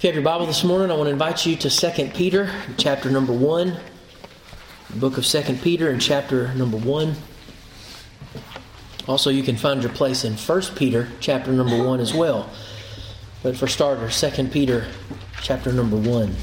If you have your Bible this morning, I want to invite you to 2 Peter, chapter number 1. The book of 2 Peter in chapter number 1. Also, you can find your place in 1 Peter, chapter number 1 as well. But for starters, 2 Peter, chapter number 1.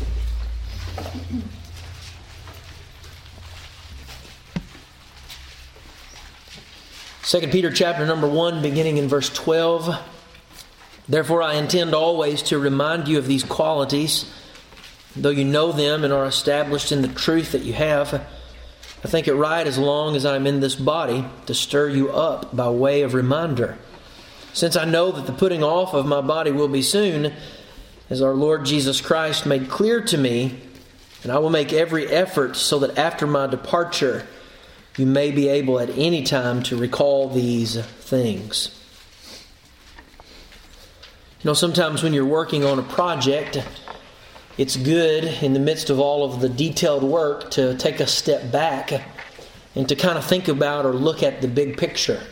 Second Peter chapter number 1, beginning in verse 12. Therefore I intend always to remind you of these qualities, though you know them and are established in the truth that you have. I think it right, as long as I am in this body, to stir you up by way of reminder, since I know that the putting off of my body will be soon, as our Lord Jesus Christ made clear to me, and I will make every effort so that after my departure you may be able at any time to recall these things. You know, sometimes when you're working on a project, it's good in the midst of all of the detailed work to take a step back and to kind of think about or look at the big picture.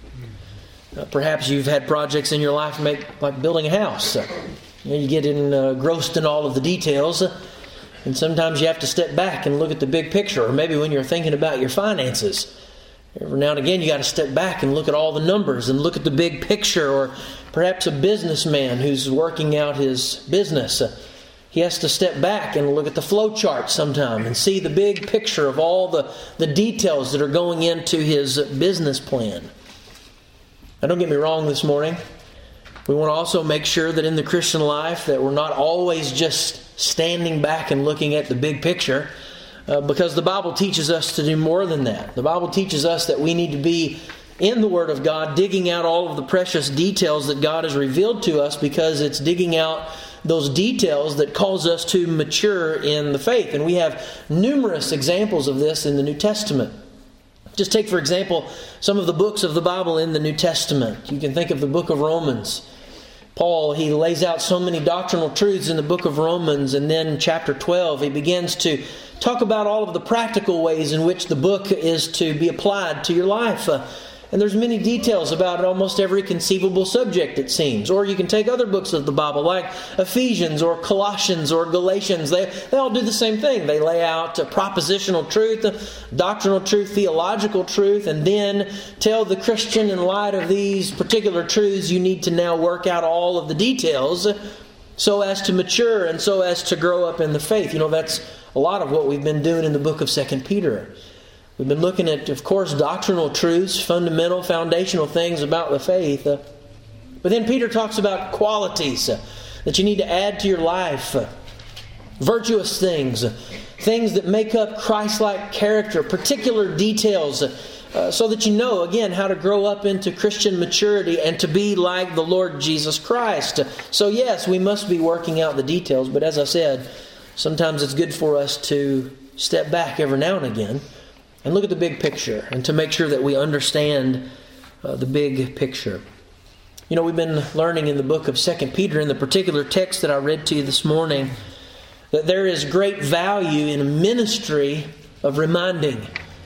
Perhaps you've had projects in your life like building a house. You get engrossed in all of the details, and sometimes you have to step back and look at the big picture. Or maybe when you're thinking about your finances, every now and again you got to step back and look at all the numbers and look at the big picture. Or perhaps a businessman who's working out his business, he has to step back and look at the flow chart sometime and see the big picture of all the details that are going into his business plan. Now, don't get me wrong this morning. We want to also make sure that in the Christian life that we're not always just standing back and looking at the big picture, because the Bible teaches us to do more than that. The Bible teaches us that we need to be in the Word of God, digging out all of the precious details that God has revealed to us, because it's digging out those details that cause us to mature in the faith. And we have numerous examples of this in the New Testament. Just take, for example, some of the books of the Bible in the New Testament. You can think of the book of Romans. Paul, he lays out so many doctrinal truths in the book of Romans, and then chapter 12, he begins to talk about all of the practical ways in which the book is to be applied to your life. And there's many details about almost every conceivable subject, it seems. Or you can take other books of the Bible like Ephesians or Colossians or Galatians. They all do the same thing. They lay out propositional truth, doctrinal truth, theological truth, and then tell the Christian, in light of these particular truths, you need to now work out all of the details so as to mature and so as to grow up in the faith. You know, that's a lot of what we've been doing in the book of 2 Peter. We've been looking at, of course, doctrinal truths, fundamental, foundational things about the faith. But then Peter talks about qualities that you need to add to your life. Virtuous things. Things that make up Christ-like character. Particular details. So that you know, again, how to grow up into Christian maturity and to be like the Lord Jesus Christ. So yes, we must be working out the details. But as I said, sometimes it's good for us to step back every now and again and look at the big picture, and to make sure that we understand the big picture. You know, we've been learning in the book of 2 Peter, in the particular text that I read to you this morning, that there is great value in a ministry of reminding.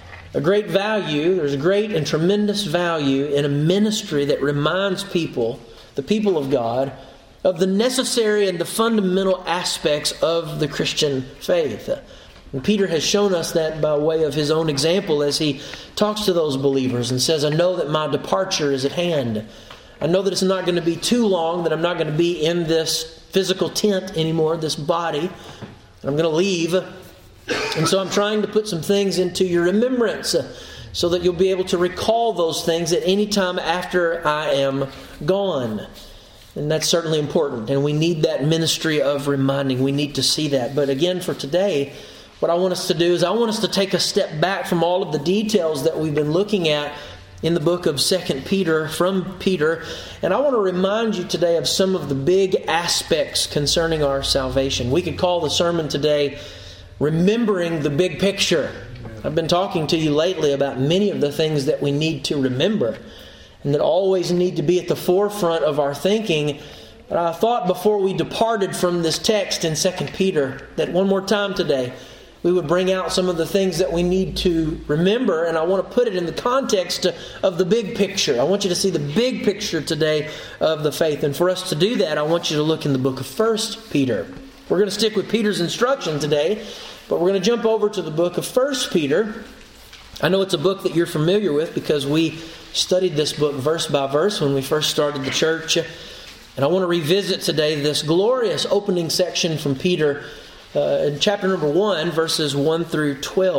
There's great and tremendous value in a ministry that reminds people, the people of God, of the necessary and the fundamental aspects of the Christian faith. And Peter has shown us that by way of his own example as he talks to those believers and says, I know that my departure is at hand. I know that it's not going to be too long, that I'm not going to be in this physical tent anymore, this body. I'm going to leave. And so I'm trying to put some things into your remembrance so that you'll be able to recall those things at any time after I am gone. And that's certainly important. And we need that ministry of reminding. We need to see that. But again, for today, what I want us to do is I want us to take a step back from all of the details that we've been looking at in the book of 2 Peter, from Peter. And I want to remind you today of some of the big aspects concerning our salvation. We could call the sermon today, Remembering the Big Picture. I've been talking to you lately about many of the things that we need to remember and that always need to be at the forefront of our thinking. But I thought before we departed from this text in 2 Peter that one more time today, we would bring out some of the things that we need to remember, and I want to put it in the context of the big picture. I want you to see the big picture today of the faith. And for us to do that, I want you to look in the book of 1 Peter. We're going to stick with Peter's instruction today, but we're going to jump over to the book of 1 Peter. I know it's a book that you're familiar with because we studied this book verse by verse when we first started the church. And I want to revisit today this glorious opening section from Peter in chapter number 1, verses 1 through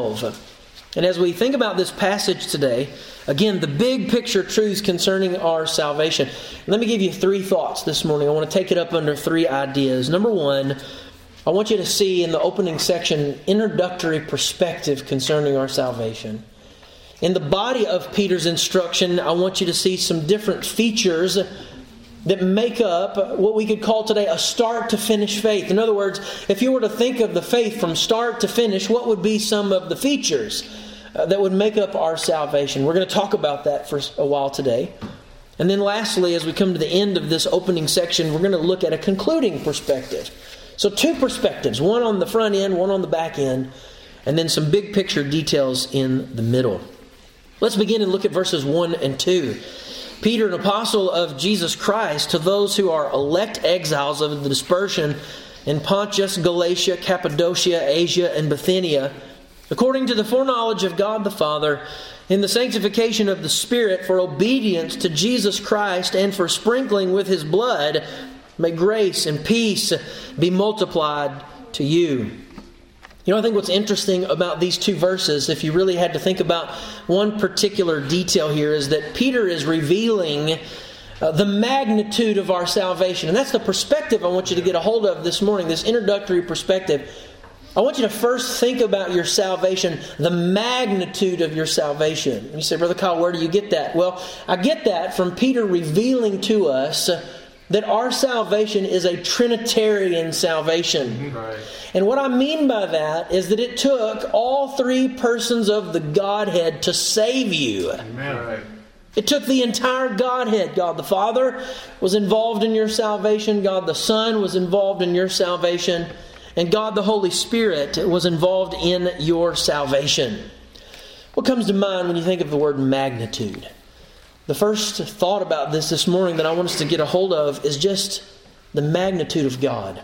12. And as we think about this passage today, again, the big picture truths concerning our salvation. Let me give you 3 thoughts this morning. I want to take it up under 3 ideas. Number 1, I want you to see in the opening section introductory perspective concerning our salvation. In the body of Peter's instruction, I want you to see some different features that make up what we could call today a start to finish faith. In other words, if you were to think of the faith from start to finish, what would be some of the features that would make up our salvation? We're going to talk about that for a while today. And then lastly, as we come to the end of this opening section, we're going to look at a concluding perspective. So 2 perspectives, one on the front end, one on the back end, and then some big picture details in the middle. Let's begin and look at verses 1 and 2. Peter, an apostle of Jesus Christ, to those who are elect exiles of the dispersion in Pontus, Galatia, Cappadocia, Asia, and Bithynia, according to the foreknowledge of God the Father, in the sanctification of the Spirit, for obedience to Jesus Christ and for sprinkling with His blood, may grace and peace be multiplied to you. You know, I think what's interesting about these 2 verses, if you really had to think about one particular detail here, is that Peter is revealing the magnitude of our salvation. And that's the perspective I want you to get a hold of this morning, this introductory perspective. I want you to first think about your salvation, the magnitude of your salvation. And you say, Brother Kyle, where do you get that? Well, I get that from Peter revealing to us that our salvation is a Trinitarian salvation. Right. And what I mean by that is that it took all 3 persons of the Godhead to save you. Amen. Right. It took the entire Godhead. God the Father was involved in your salvation. God the Son was involved in your salvation. And God the Holy Spirit was involved in your salvation. What comes to mind when you think of the word magnitude? The first thought about this morning that I want us to get a hold of is just the magnitude of God.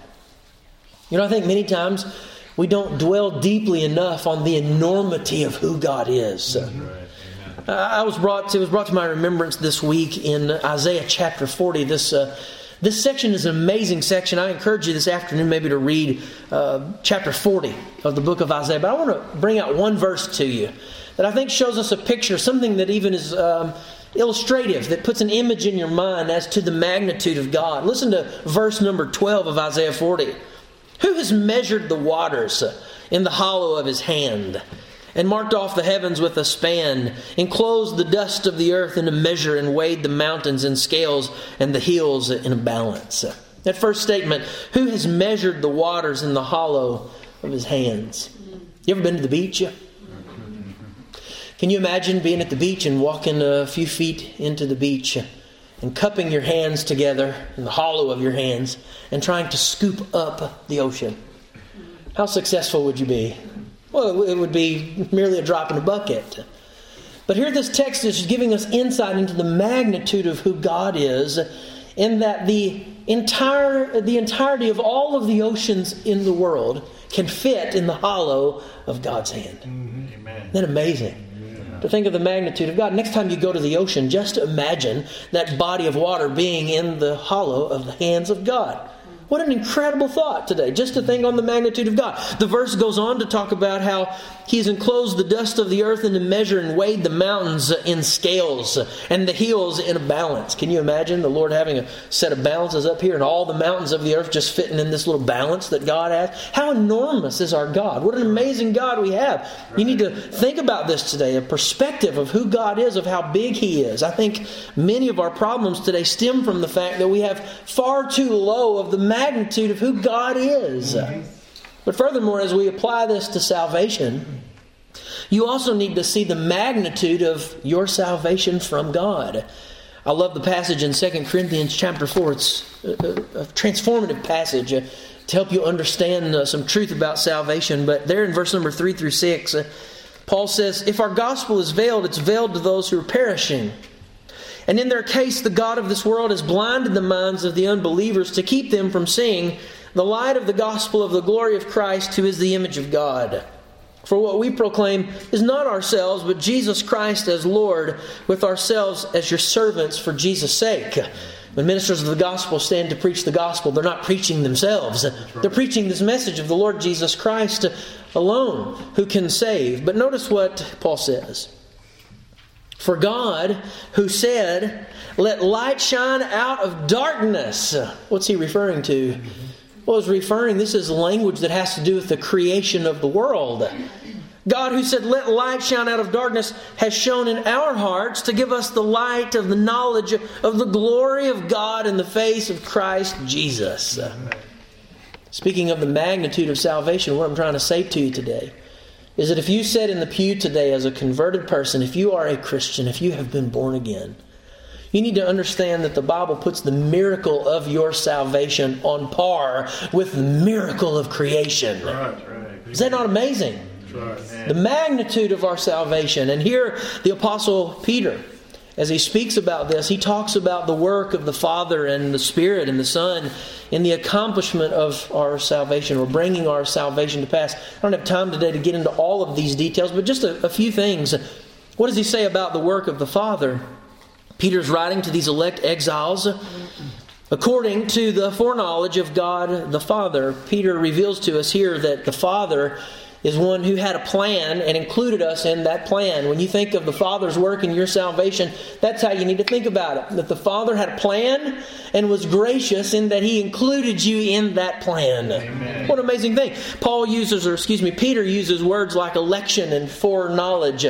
You know, I think many times we don't dwell deeply enough on the enormity of who God is. Right. It was brought to my remembrance this week in Isaiah chapter 40. This section is an amazing section. I encourage you this afternoon maybe to read chapter 40 of the book of Isaiah. But I want to bring out one verse to you that I think shows us a picture, something that even is illustrative, that puts an image in your mind as to the magnitude of God. Listen to verse number 12 of Isaiah 40. Who has measured the waters in the hollow of His hand, and marked off the heavens with a span, enclosed the dust of the earth in a measure, and weighed the mountains in scales and the hills in a balance? That first statement, who has measured the waters in the hollow of His hands? You ever been to the beach? Can you imagine being at the beach and walking a few feet into the beach and cupping your hands together in the hollow of your hands and trying to scoop up the ocean? How successful would you be? Well, it would be merely a drop in a bucket. But here this text is giving us insight into the magnitude of who God is, in that the entirety of all of the oceans in the world can fit in the hollow of God's hand. Mm-hmm. Amen. Isn't that amazing? To think of the magnitude of God. Next time you go to the ocean, just imagine that body of water being in the hollow of the hands of God. What an incredible thought today, just to think on the magnitude of God. The verse goes on to talk about how He has enclosed the dust of the earth in a measure and weighed the mountains in scales and the hills in a balance. Can you imagine the Lord having a set of balances up here and all the mountains of the earth just fitting in this little balance that God has? How enormous is our God? What an amazing God we have. You need to think about this today, a perspective of who God is, of how big He is. I think many of our problems today stem from the fact that we have far too low of the magnitude of who God is. But furthermore, as we apply this to salvation, you also need to see the magnitude of your salvation from God. I love the passage in 2 Corinthians chapter 4. It's a transformative passage. to help you understand some truth about salvation. But there in verse number 3 through 6, Paul says, if our gospel is veiled, it's veiled to those who are perishing. And in their case, the God of this world has blinded the minds of the unbelievers to keep them from seeing the light of the gospel of the glory of Christ, who is the image of God. For what we proclaim is not ourselves, but Jesus Christ as Lord, with ourselves as your servants for Jesus' sake. When ministers of the gospel stand to preach the gospel, they're not preaching themselves. They're preaching this message of the Lord Jesus Christ alone, who can save. But notice what Paul says. For God, who said, let light shine out of darkness. What's he referring to? Well, this is language that has to do with the creation of the world. God, who said, let light shine out of darkness, has shone in our hearts to give us the light of the knowledge of the glory of God in the face of Christ Jesus. Speaking of the magnitude of salvation, what I'm trying to say to you today is that if you sat in the pew today as a converted person, if you are a Christian, if you have been born again, you need to understand that the Bible puts the miracle of your salvation on par with the miracle of creation. Right. Is that not amazing? Right. The magnitude of our salvation. And here the Apostle Peter, as he speaks about this, he talks about the work of the Father and the Spirit and the Son in the accomplishment of our salvation, or bringing our salvation to pass. I don't have time today to get into all of these details, but just a few things. What does he say about the work of the Father? Peter's writing to these elect exiles. According to the foreknowledge of God the Father, Peter reveals to us here that the Father is one who had a plan and included us in that plan. When you think of the Father's work in your salvation, that's how you need to think about it. That the Father had a plan and was gracious in that He included you in that plan. Amen. What an amazing thing. Peter uses words like election and foreknowledge.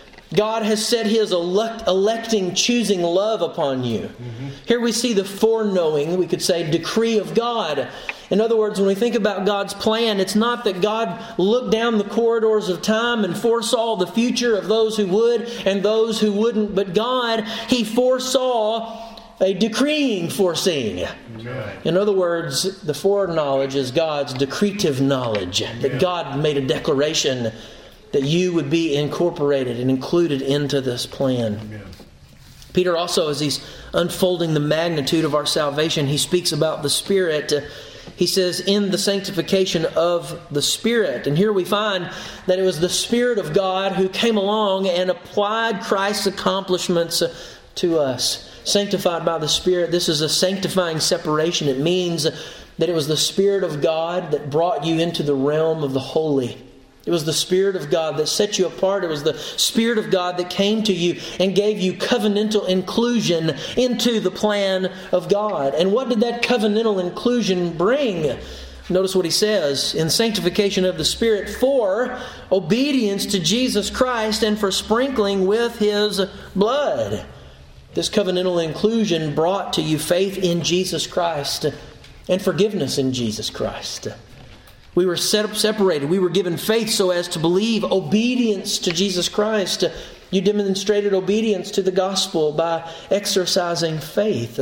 God has set His electing, choosing love upon you. Mm-hmm. Here we see the foreknowing, we could say, decree of God. In other words, when we think about God's plan, it's not that God looked down the corridors of time and foresaw the future of those who would and those who wouldn't. But God, He foresaw a decreeing foreseeing. Amen. In other words, the foreknowledge is God's decretive knowledge. Amen. That God made a declaration that you would be incorporated and included into this plan. Amen. Peter also, as he's unfolding the magnitude of our salvation, he speaks about the Spirit. He says, in the sanctification of the Spirit. And here we find that it was the Spirit of God who came along and applied Christ's accomplishments to us. Sanctified by the Spirit. This is a sanctifying separation. It means that it was the Spirit of God that brought you into the realm of the holy. It was the Spirit of God that set you apart. It was the Spirit of God that came to you and gave you covenantal inclusion into the plan of God. And what did that covenantal inclusion bring? Notice what he says, in sanctification of the Spirit, for obedience to Jesus Christ and for sprinkling with His blood. This covenantal inclusion brought to you faith in Jesus Christ and forgiveness in Jesus Christ. We were separated. We were given faith so as to believe, obedience to Jesus Christ. You demonstrated obedience to the gospel by exercising faith.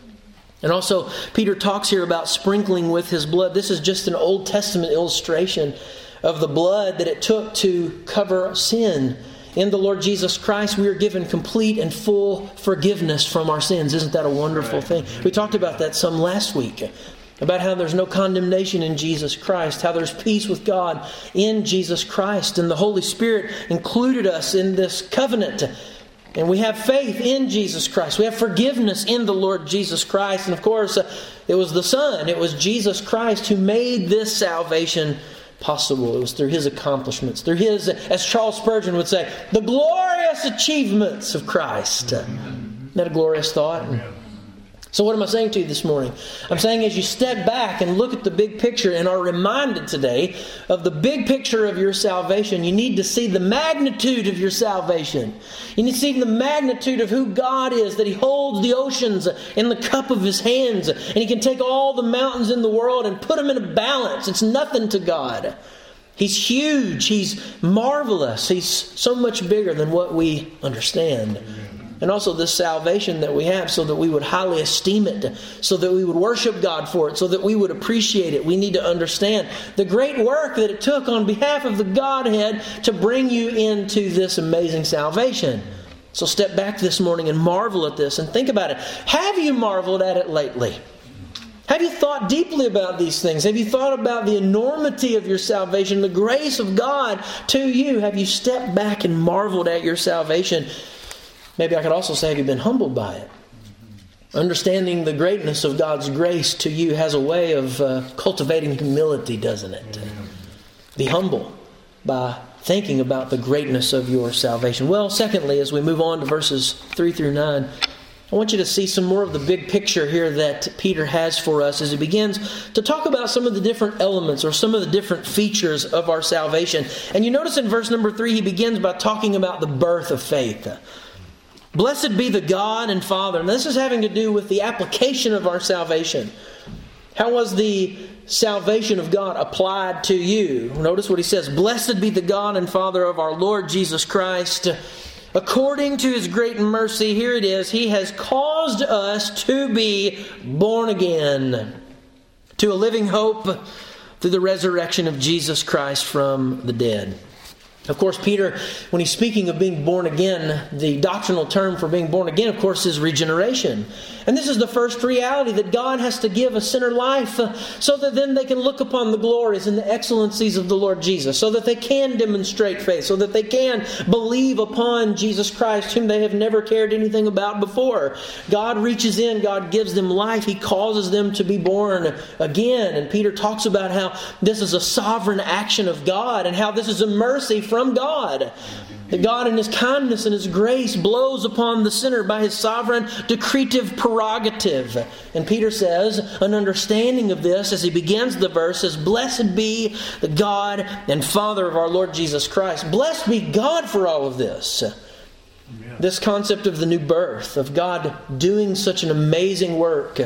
And also, Peter talks here about sprinkling with His blood. This is just an Old Testament illustration of the blood that it took to cover sin. In the Lord Jesus Christ, we are given complete and full forgiveness from our sins. Isn't that a wonderful thing? We talked about that some last week. About how there's no condemnation in Jesus Christ, how there's peace with God in Jesus Christ. And the Holy Spirit included us in this covenant. And we have faith in Jesus Christ. We have forgiveness in the Lord Jesus Christ. And of course, it was the Son. It was Jesus Christ who made this salvation possible. It was through His accomplishments. Through His, as Charles Spurgeon would say, the glorious achievements of Christ. Isn't that a glorious thought? So what am I saying to you this morning? I'm saying as you step back and look at the big picture and are reminded today of the big picture of your salvation, you need to see the magnitude of your salvation. You need to see the magnitude of who God is, that He holds the oceans in the cup of His hands, and He can take all the mountains in the world and put them in a balance. It's nothing to God. He's huge. He's marvelous. He's so much bigger than what we understand. And also this salvation that we have, so that we would highly esteem it, so that we would worship God for it, so that we would appreciate it. We need to understand the great work that it took on behalf of the Godhead to bring you into this amazing salvation. So step back this morning and marvel at this and think about it. Have you marveled at it lately? Have you thought deeply about these things? Have you thought about the enormity of your salvation, the grace of God to you? Have you stepped back and marveled at your salvation? Maybe I could also say, have you been humbled by it? Understanding the greatness of God's grace to you has a way of cultivating humility, doesn't it? Be humble by thinking about the greatness of your salvation. Well, secondly, as we move on to verses 3 through 9, I want you to see some more of the big picture here that Peter has for us as he begins to talk about some of the different elements or some of the different features of our salvation. And you notice in verse number 3, he begins by talking about the birth of faith. Blessed be the God and Father. And this is having to do with the application of our salvation. How was the salvation of God applied to you? Notice what he says. Blessed be the God and Father of our Lord Jesus Christ. According to His great mercy, here it is, He has caused us to be born again to a living hope through the resurrection of Jesus Christ from the dead. Of course, Peter, when he's speaking of being born again, the doctrinal term for being born again, of course, is regeneration. And this is the first reality that God has to give a sinner life so that then they can look upon the glories and the excellencies of the Lord Jesus, so that they can demonstrate faith, so that they can believe upon Jesus Christ, whom they have never cared anything about before. God reaches in, God gives them life, He causes them to be born again. And Peter talks about how this is a sovereign action of God and how this is a mercy from God. That God in His kindness and His grace blows upon the sinner by His sovereign decretive prerogative. And Peter says, an understanding of this as he begins the verse is, blessed be the God and Father of our Lord Jesus Christ. Blessed be God for all of this. Amen. This concept of the new birth, of God doing such an amazing work,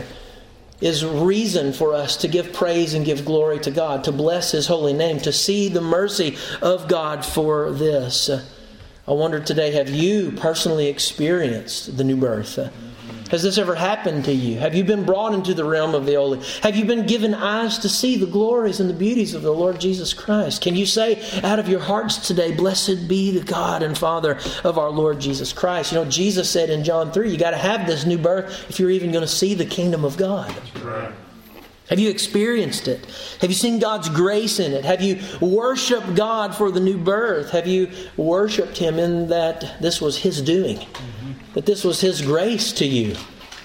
is reason for us to give praise and give glory to God, to bless His holy name, to see the mercy of God for this. I wonder today, have you personally experienced the new birth? Has this ever happened to you? Have you been brought into the realm of the holy? Have you been given eyes to see the glories and the beauties of the Lord Jesus Christ? Can you say out of your hearts today, blessed be the God and Father of our Lord Jesus Christ? You know, Jesus said in John 3, you got to have this new birth if you're even going to see the kingdom of God. That's right. Have you experienced it? Have you seen God's grace in it? Have you worshiped God for the new birth? Have you worshiped Him in that this was His doing? That this was His grace to you?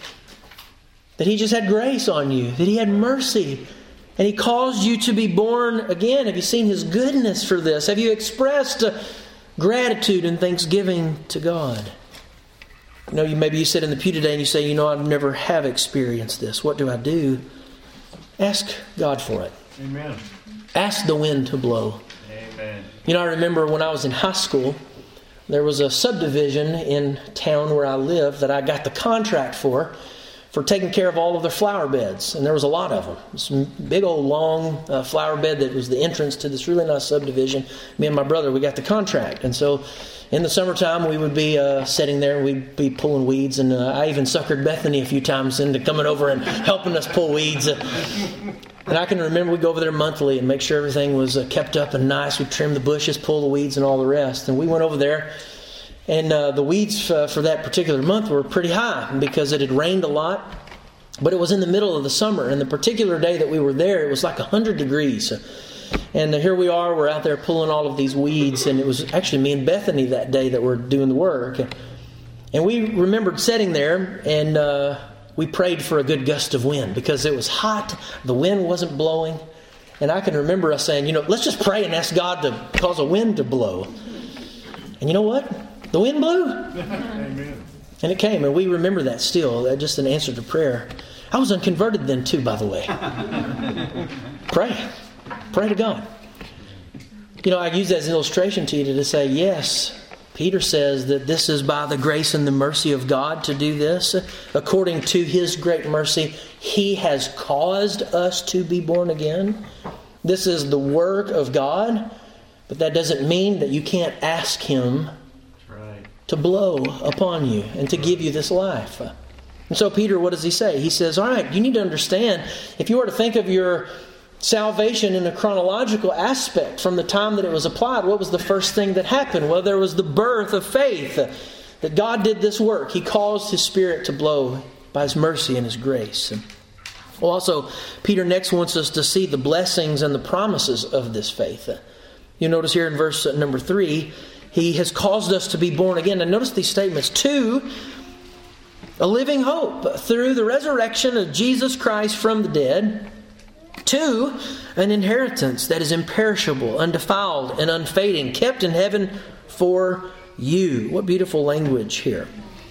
That He just had grace on you? That He had mercy? And He caused you to be born again? Have you seen His goodness for this? Have you expressed gratitude and thanksgiving to God? You know, maybe you sit in the pew today and you say, I never have experienced this. What do I do? Ask God for it. Amen. Ask the wind to blow. Amen. I remember when I was in high school, there was a subdivision in town where I lived that I got the contract for taking care of all of their flower beds. And there was a lot of them. This big old long flower bed that was the entrance to this really nice subdivision. Me and my brother, we got the contract. And so in the summertime, we would be sitting there and we'd be pulling weeds. And I even suckered Bethany a few times into coming over and helping us pull weeds. And I can remember we'd go over there monthly and make sure everything was kept up and nice. We'd trim the bushes, pull the weeds and all the rest. And we went over there. And the weeds for that particular month were pretty high because it had rained a lot. But it was in the middle of the summer. And the particular day that we were there, it was like 100 degrees. And here we are, we're out there pulling all of these weeds. And it was actually me and Bethany that day that were doing the work. And we remembered sitting there and we prayed for a good gust of wind because it was hot. The wind wasn't blowing. And I can remember us saying, let's just pray and ask God to cause a wind to blow. And you know what? The wind blew. Amen. And it came, and we remember that still, just an answer to prayer. I was unconverted then too, by the way. Pray. Pray to God. I use that as an illustration to you to say, yes, Peter says that this is by the grace and the mercy of God to do this. According to His great mercy, He has caused us to be born again. This is the work of God, but that doesn't mean that you can't ask Him to blow upon you and to give you this life. And so Peter, what does he say? He says, all right, you need to understand, if you were to think of your salvation in a chronological aspect from the time that it was applied, what was the first thing that happened? Well, there was the birth of faith, that God did this work. He caused His Spirit to blow by His mercy and His grace. Well, also, Peter next wants us to see the blessings and the promises of this faith. You notice here in verse number 3, He has caused us to be born again. And notice these statements. 2, a living hope through the resurrection of Jesus Christ from the dead. 2, an inheritance that is imperishable, undefiled, and unfading, kept in heaven for you. What beautiful language here.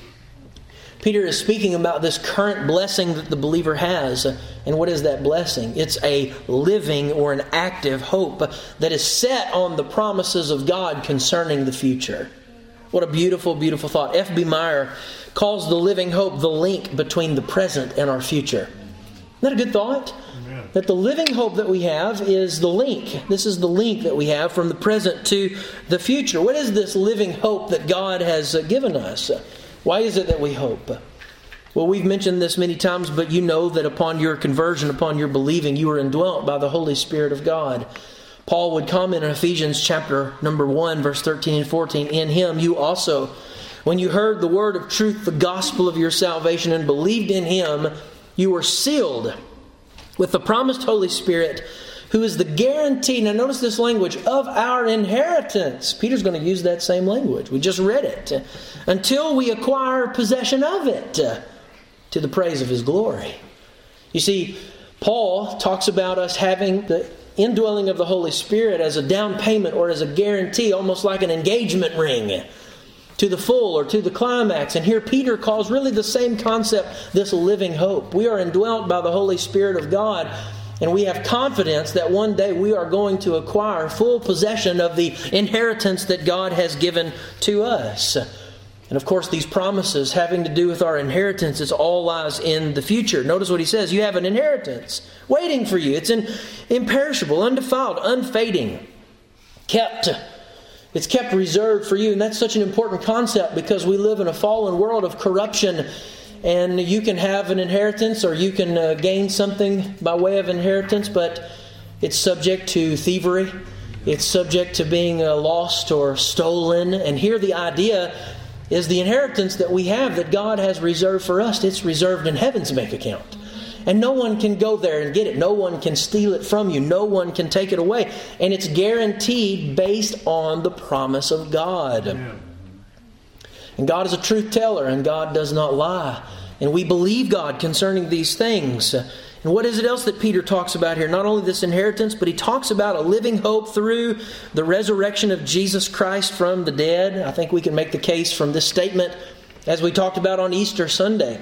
Peter is speaking about this current blessing that the believer has. And what is that blessing? It's a living or an active hope that is set on the promises of God concerning the future. What a beautiful, beautiful thought. F.B. Meyer calls the living hope the link between the present and our future. Isn't that a good thought? Amen. That the living hope that we have is the link. This is the link that we have from the present to the future. What is this living hope that God has given us? Why is it that we hope? Well, we've mentioned this many times, but you know that upon your conversion, upon your believing, you are indwelt by the Holy Spirit of God. Paul would comment in Ephesians chapter number 1, verse 13 and 14, in Him you also, when you heard the word of truth, the gospel of your salvation, and believed in Him, you were sealed with the promised Holy Spirit, who is the guarantee, now notice this language, of our inheritance. Peter's going to use that same language. We just read it. Until we acquire possession of it, to the praise of His glory. You see, Paul talks about us having the indwelling of the Holy Spirit as a down payment or as a guarantee, almost like an engagement ring to the full or to the climax. And here Peter calls really the same concept, this living hope. We are indwelt by the Holy Spirit of God, and we have confidence that one day we are going to acquire full possession of the inheritance that God has given to us. And of course, these promises having to do with our inheritance, it all lies in the future. Notice what he says. You have an inheritance waiting for you. It's imperishable, undefiled, unfading, kept. It's kept reserved for you. And that's such an important concept because we live in a fallen world of corruption. And you can have an inheritance or you can gain something by way of inheritance, but it's subject to thievery. It's subject to being lost or stolen. And here the idea is the inheritance that we have that God has reserved for us. It's reserved in heaven's bank account. And no one can go there and get it. No one can steal it from you. No one can take it away. And it's guaranteed based on the promise of God. Yeah. And God is a truth teller, and God does not lie. And we believe God concerning these things. And what is it else that Peter talks about here? Not only this inheritance, but he talks about a living hope through the resurrection of Jesus Christ from the dead. I think we can make the case from this statement, as we talked about on Easter Sunday,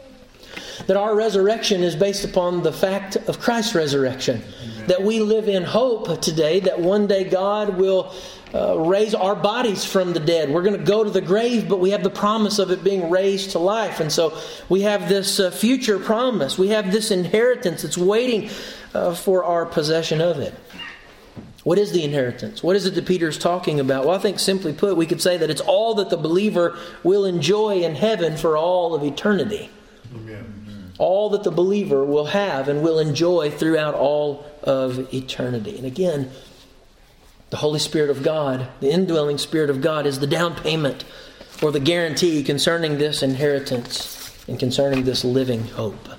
that our resurrection is based upon the fact of Christ's resurrection. Amen. That we live in hope today that one day God will raise our bodies from the dead. We're going to go to the grave, but we have the promise of it being raised to life. And so we have this future promise. We have this inheritance that's waiting for our possession of it. What is the inheritance? What is it that Peter's talking about? Well, I think simply put, we could say that it's all that the believer will enjoy in heaven for all of eternity. Amen. All that the believer will have and will enjoy throughout all of eternity. And again, the Holy Spirit of God, the indwelling Spirit of God, is the down payment or the guarantee concerning this inheritance and concerning this living hope.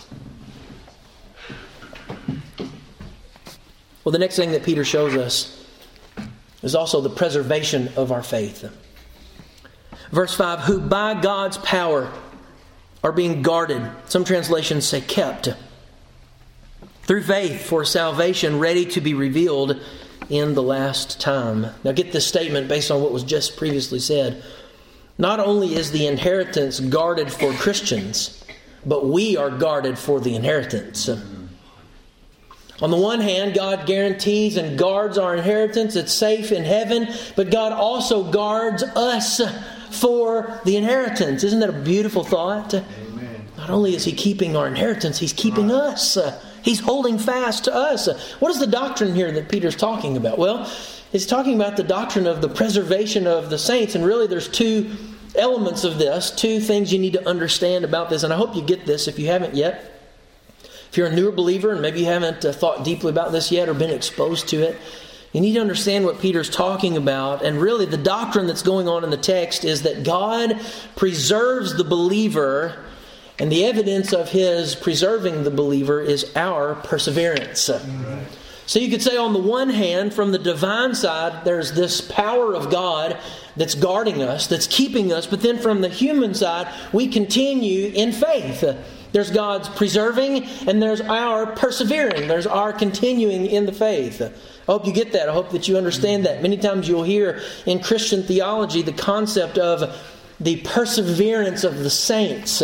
Well, the next thing that Peter shows us is also the preservation of our faith. Verse 5, who by God's power are being guarded. Some translations say kept. Through faith for salvation ready to be revealed in the last time. Now get this statement based on what was just previously said. Not only is the inheritance guarded for Christians, but we are guarded for the inheritance. On the one hand, God guarantees and guards our inheritance. It's safe in heaven, but God also guards us for the inheritance. Isn't that a beautiful thought? Amen. Not only is He keeping our inheritance, He's keeping us. He's holding fast to us. What is the doctrine here that Peter's talking about? Well, he's talking about the doctrine of the preservation of the saints. And really there's two elements of this, two things you need to understand about this, and I hope you get this if you haven't yet. If you're a newer believer and maybe you haven't thought deeply about this yet or been exposed to it, you need to understand what Peter's talking about. And really the doctrine that's going on in the text is that God preserves the believer, and the evidence of His preserving the believer is our perseverance. Right. So you could say on the one hand, from the divine side, there's this power of God that's guarding us, that's keeping us. But then from the human side, we continue in faith. There's God's preserving and there's our persevering. There's our continuing in the faith. I hope you get that. I hope that you understand that. Many times you'll hear in Christian theology the concept of the perseverance of the saints.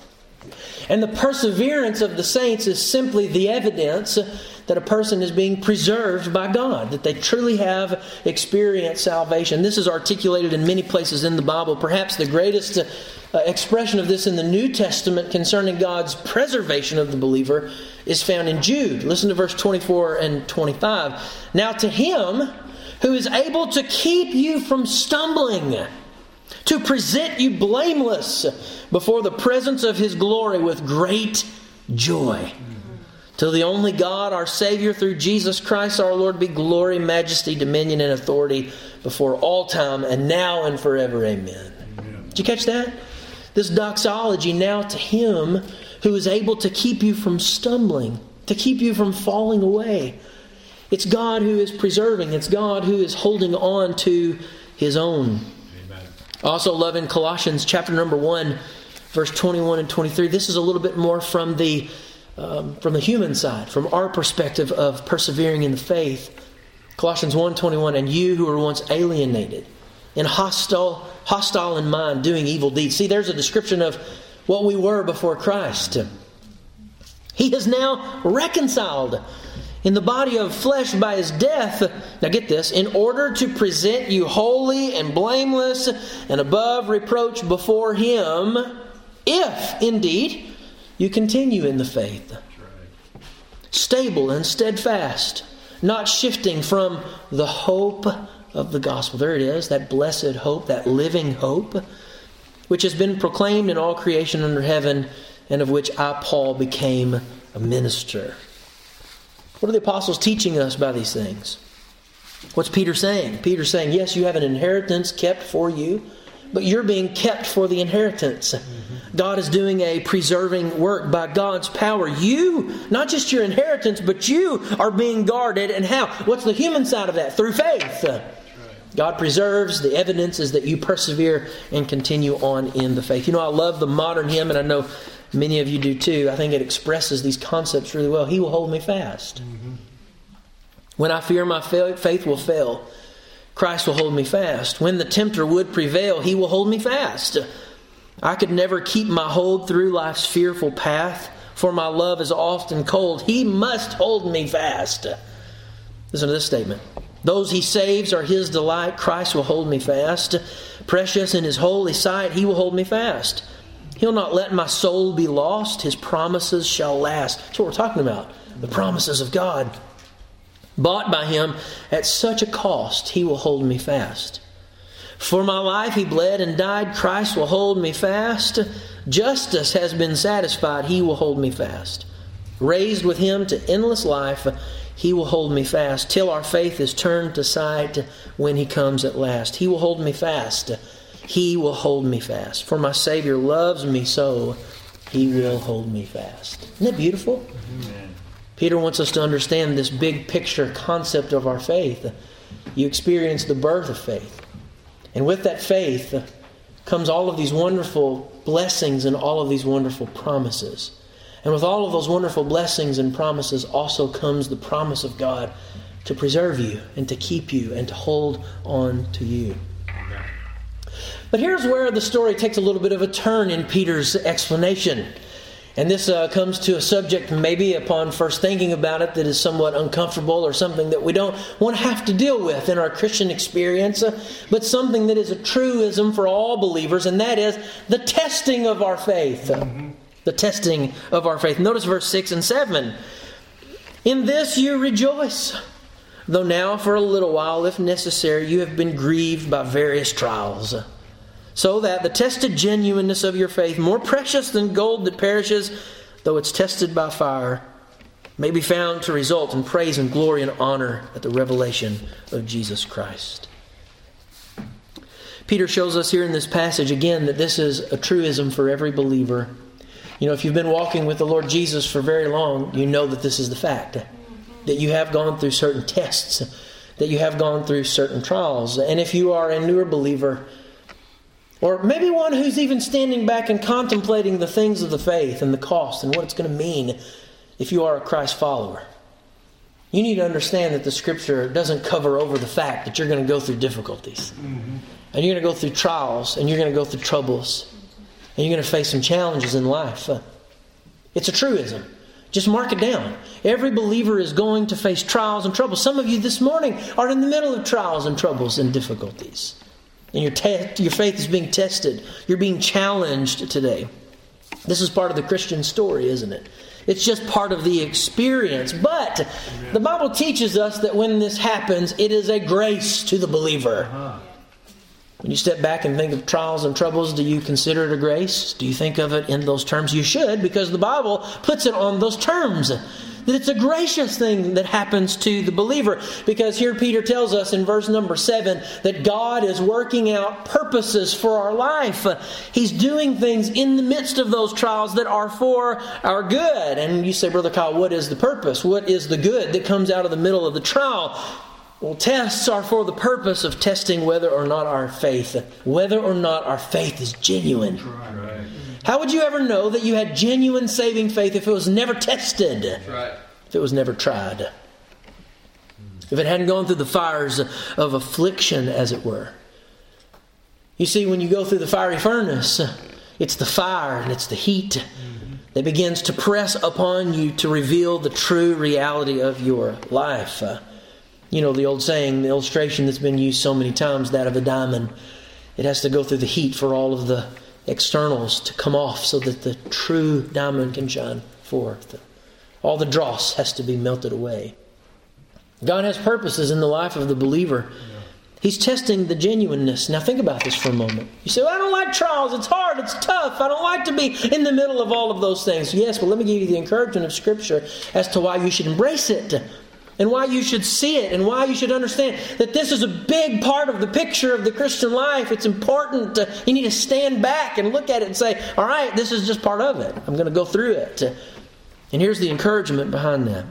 And the perseverance of the saints is simply the evidence that a person is being preserved by God, that they truly have experienced salvation. This is articulated in many places in the Bible. Perhaps the greatest expression of this in the New Testament concerning God's preservation of the believer is found in Jude. Listen to verse 24 and 25. Now to Him who is able to keep you from stumbling, to present you blameless before the presence of His glory with great joy. To the only God, our Savior, through Jesus Christ our Lord, be glory, majesty, dominion, and authority before all time, and now and forever. Amen. Did you catch that? This doxology, now to Him who is able to keep you from stumbling, to keep you from falling away. It's God who is preserving. It's God who is holding on to His own. Amen. I also love in Colossians chapter number 1, verse 21 and 23. This is a little bit more from the human side, from our perspective of persevering in the faith. Colossians 1:21, and you who were once alienated and hostile in mind, doing evil deeds. See, there's a description of what we were before Christ. He has now reconciled in the body of flesh by His death. Now get this, in order to present you holy and blameless and above reproach before Him, if indeed you continue in the faith, stable and steadfast, not shifting from the hope of the gospel. There it is, that blessed hope, that living hope, which has been proclaimed in all creation under heaven, and of which I, Paul, became a minister. What are the apostles teaching us by these things? What's Peter saying? Peter's saying, yes, you have an inheritance kept for you, but you're being kept for the inheritance. God is doing a preserving work by God's power. You, not just your inheritance, but you are being guarded. And how? What's the human side of that? Through faith. God preserves. The evidence is that you persevere and continue on in the faith. You know, I love the modern hymn, and I know many of you do too. I think it expresses these concepts really well. He will hold me fast. When I fear my faith will fail, Christ will hold me fast. When the tempter would prevail, He will hold me fast. I could never keep my hold through life's fearful path, for my love is often cold. He must hold me fast. Listen to this statement. Those He saves are His delight. Christ will hold me fast. Precious in His holy sight, He will hold me fast. He'll not let my soul be lost. His promises shall last. That's what we're talking about. The promises of God. Bought by Him at such a cost, He will hold me fast. For my life He bled and died. Christ will hold me fast. Justice has been satisfied. He will hold me fast. Raised with Him to endless life, He will hold me fast till our faith is turned to sight when He comes at last. He will hold me fast. He will hold me fast. For my Savior loves me so, He will hold me fast. Isn't that beautiful? Amen. Peter wants us to understand this big picture concept of our faith. You experience the birth of faith. And with that faith comes all of these wonderful blessings and all of these wonderful promises. And with all of those wonderful blessings and promises also comes the promise of God to preserve you and to keep you and to hold on to you. But here's where the story takes a little bit of a turn in Peter's explanation. And this comes to a subject maybe upon first thinking about it that is somewhat uncomfortable or something that we don't want to have to deal with in our Christian experience, but something that is a truism for all believers, and that is the testing of our faith. The testing of our faith. Notice verse 6 and 7. In this you rejoice, though now for a little while, if necessary, you have been grieved by various trials. So that the tested genuineness of your faith, more precious than gold that perishes, though it's tested by fire, may be found to result in praise and glory and honor at the revelation of Jesus Christ. Peter shows us here in this passage again that this is a truism for every believer. You know, if you've been walking with the Lord Jesus for very long, you know that this is the fact. That you have gone through certain tests, that you have gone through certain trials. And if you are a newer believer, or maybe one who's even standing back and contemplating the things of the faith and the cost and what it's going to mean if you are a Christ follower, you need to understand that the Scripture doesn't cover over the fact that you're going to go through difficulties. Mm-hmm. And you're going to go through trials, and you're going to go through troubles, and you're going to face some challenges in life. It's a truism. Just mark it down. Every believer is going to face trials and troubles. Some of you this morning are in the middle of trials and troubles and difficulties. And your faith is being tested. You're being challenged today. This is part of the Christian story, isn't it? It's just part of the experience. But the Bible teaches us that when this happens, it is a grace to the believer. When you step back and think of trials and troubles, do you consider it a grace? Do you think of it in those terms? You should, because the Bible puts it on those terms. That it's a gracious thing that happens to the believer. Because here Peter tells us in verse number 7 that God is working out purposes for our life. He's doing things in the midst of those trials that are for our good. And you say, Brother Kyle, what is the purpose? What is the good that comes out of the middle of the trial? Well, tests are for the purpose of testing whether or not our faith is genuine. Right. How would you ever know that you had genuine saving faith if it was never tested? Right. If it was never tried? If it hadn't gone through the fires of affliction, as it were. You see, when you go through the fiery furnace, it's the fire and it's the heat that begins to press upon you to reveal the true reality of your life. You know the old saying, the illustration that's been used so many times, that of a diamond. It has to go through the heat for all of the externals to come off so that the true diamond can shine forth. All the dross has to be melted away. God has purposes in the life of the believer. He's testing the genuineness. Now think about this for a moment. You say, well, I don't like trials. It's hard. It's tough. I don't like to be in the middle of all of those things. Yes, well, let me give you the encouragement of Scripture as to why you should embrace it. And why you should see it, and why you should understand that this is a big part of the picture of the Christian life. It's important. You need to stand back and look at it and say, all right, this is just part of it. I'm going to go through it. And here's the encouragement behind that.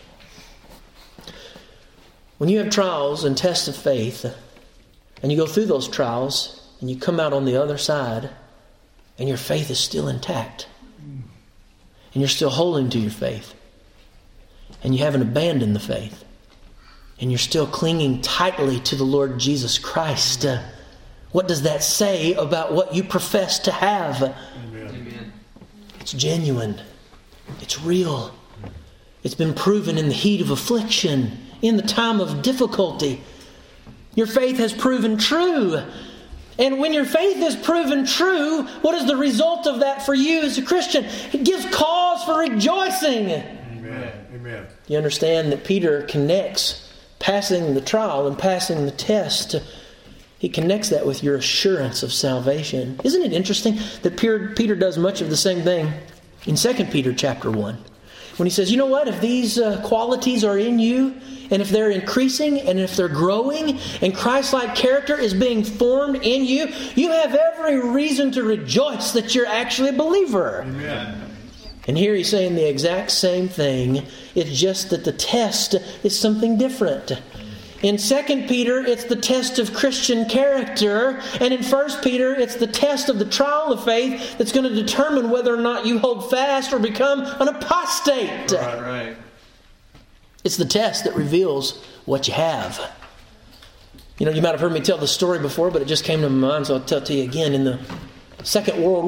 When you have trials and tests of faith, and you go through those trials, and you come out on the other side, and your faith is still intact, and you're still holding to your faith, and you haven't abandoned the faith, and you're still clinging tightly to the Lord Jesus Christ, what does that say about what you profess to have? Amen. It's genuine. It's real. It's been proven in the heat of affliction, in the time of difficulty. Your faith has proven true. And when your faith is proven true, what is the result of that for you as a Christian? It gives cause for rejoicing. Amen. You understand that Peter connects passing the trial and passing the test. He connects that with your assurance of salvation. Isn't it interesting that Peter does much of the same thing in 2 Peter chapter 1? When he says, you know what, if these qualities are in you, and if they're increasing, and if they're growing, and Christ-like character is being formed in you, you have every reason to rejoice that you're actually a believer. Amen. And here he's saying the exact same thing. It's just that the test is something different. In 2 Peter, it's the test of Christian character. And in 1 Peter, it's the test of the trial of faith that's going to determine whether or not you hold fast or become an apostate. Right. It's the test that reveals what you have. You know, you might have heard me tell the story before, but it just came to my mind, so I'll tell it to you again. In the Second World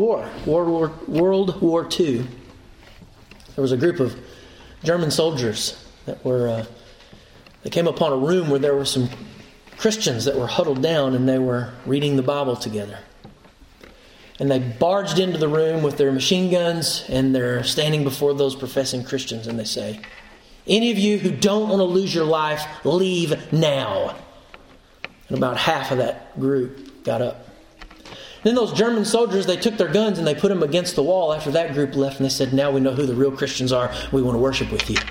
War II, there was a group of German soldiers that they came upon a room where there were some Christians that were huddled down and they were reading the Bible together. And they barged into the room with their machine guns and they're standing before those professing Christians and they say, any of you who don't want to lose your life, leave now. And about half of that group got up. Then those German soldiers, they took their guns and they put them against the wall after that group left, and they said, now we know who the real Christians are. We want to worship with you.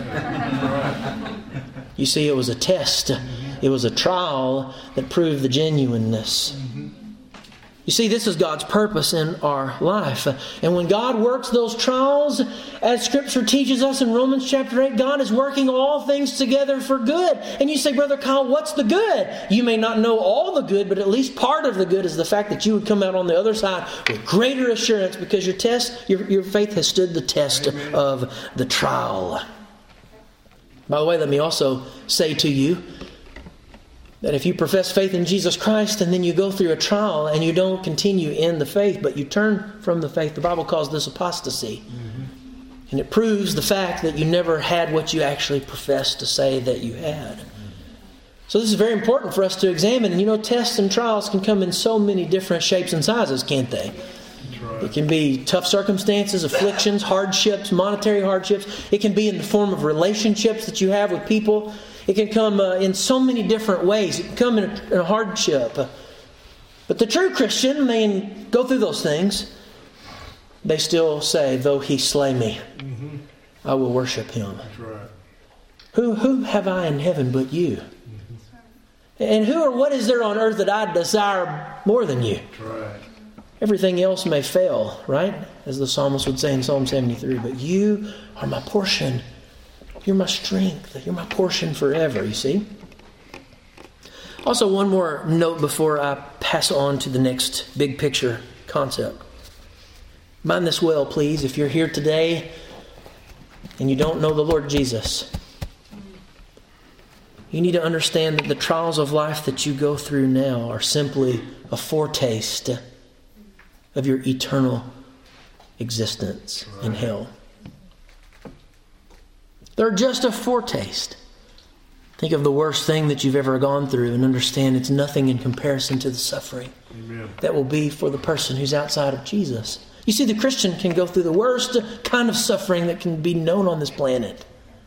You see, it was a test. It was a trial that proved the genuineness. You see, this is God's purpose in our life. And when God works those trials, as Scripture teaches us in Romans chapter 8, God is working all things together for good. And you say, Brother Kyle, what's the good? You may not know all the good, but at least part of the good is the fact that you would come out on the other side with greater assurance because your faith has stood the test of the trial. By the way, let me also say to you that if you profess faith in Jesus Christ and then you go through a trial and you don't continue in the faith, but you turn from the faith, the Bible calls this apostasy. And it proves the fact that you never had what you actually professed to say that you had. So this is very important for us to examine. And tests and trials can come in so many different shapes and sizes, can't they? It can be tough circumstances, afflictions, hardships, monetary hardships. It can be in the form of relationships that you have with people. It can come in so many different ways. It can come in a hardship. But the true Christian, they go through those things. They still say, though he slay me, I will worship him. That's right. Who have I in heaven but you? And who or what is there on earth that I desire more than you? That's right. Everything else may fail, right? As the psalmist would say in Psalm 73. But you are my portion. You're my strength. You're my portion forever, you see. Also, one more note before I pass on to the next big picture concept. Mind this well, please. If you're here today and you don't know the Lord Jesus, you need to understand that the trials of life that you go through now are simply a foretaste of your eternal existence in hell. They're just a foretaste. Think of the worst thing that you've ever gone through and understand it's nothing in comparison to the suffering that will be for the person who's outside of Jesus. You see, the Christian can go through the worst kind of suffering that can be known on this planet.